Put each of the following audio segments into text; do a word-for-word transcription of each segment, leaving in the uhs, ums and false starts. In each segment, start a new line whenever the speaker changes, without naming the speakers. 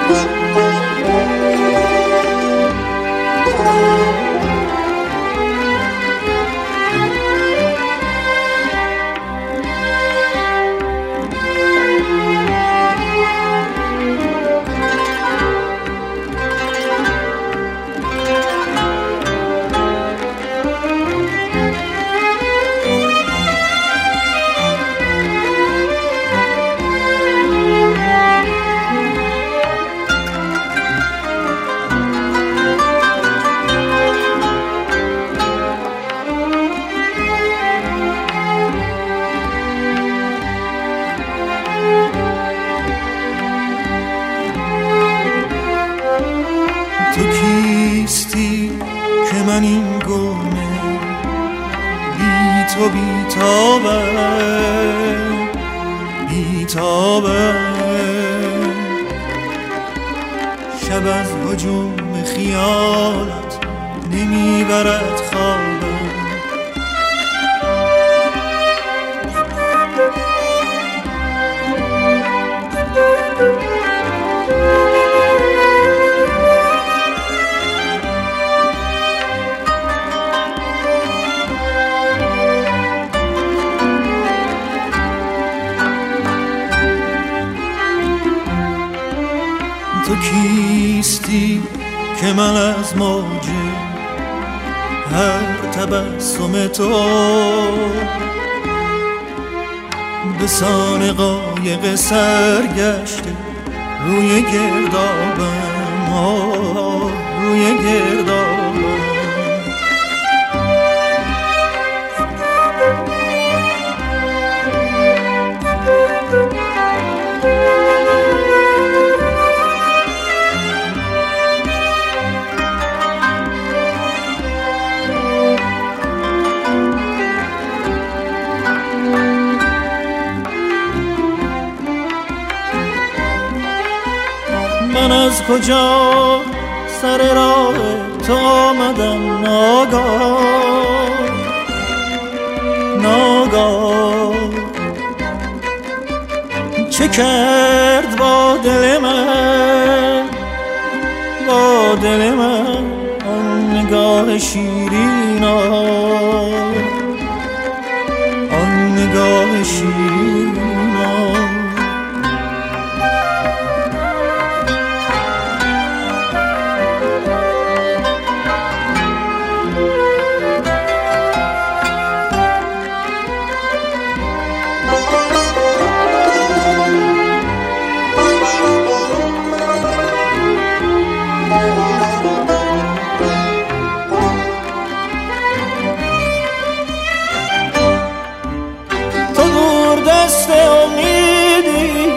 تو کیستی که من این گونه بی تو بی تابم بی تابم شب از هجوم خیالت نمیبرد خوابم تو کیستی که من از موج هر تبسم تو به سان قایق سرگشته روی گردابم آه روی گردابم من از کجا سر راه تو آمدم ناگاه ناگاه چه کرد با دل من با دل من آن نگاه شیرین آن نگاه شیرین دست امیدی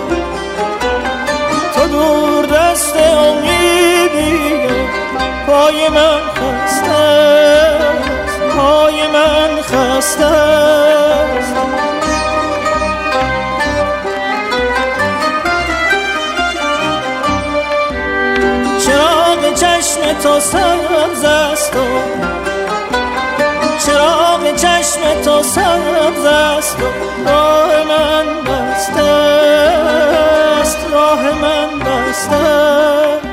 تو دور دست امیدی پای من خسته است پای من خسته است چراغ چشم تو سبز است و چراغ چشم تو سبز است و راه من بسته است راه من بسته است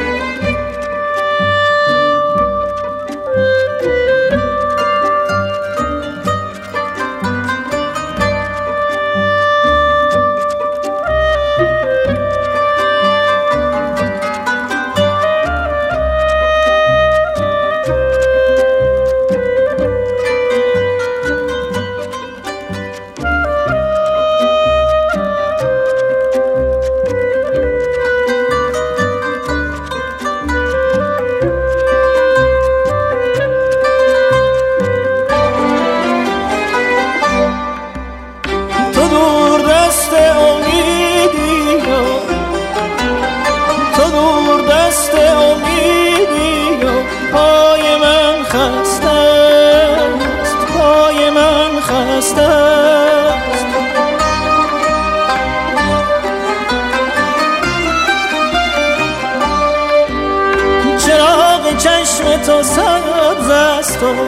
چراغ چشم تو سبز است و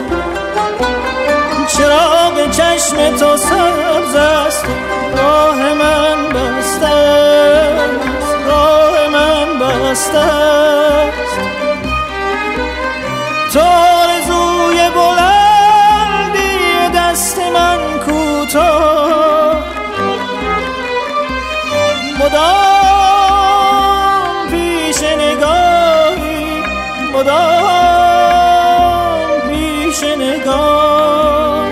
چراغ چشم تو سبز است و راه من بسته است راه من دست است، تو آرزوی بلندی دست من کوتاه، مدام پیش نگاهی، مدام پیش نگاه.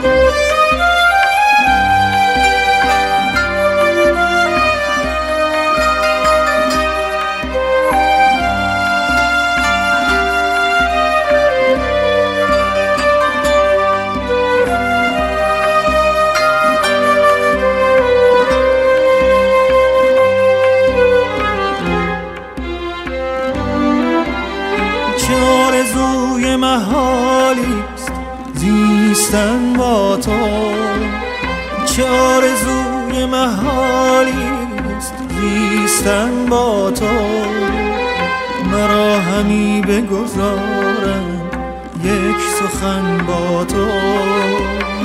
آرزوی محالیست زیستن با تو، چه آرزوی محالیست زیستن با تو، مرا همی بگذارم یک سخن با تو.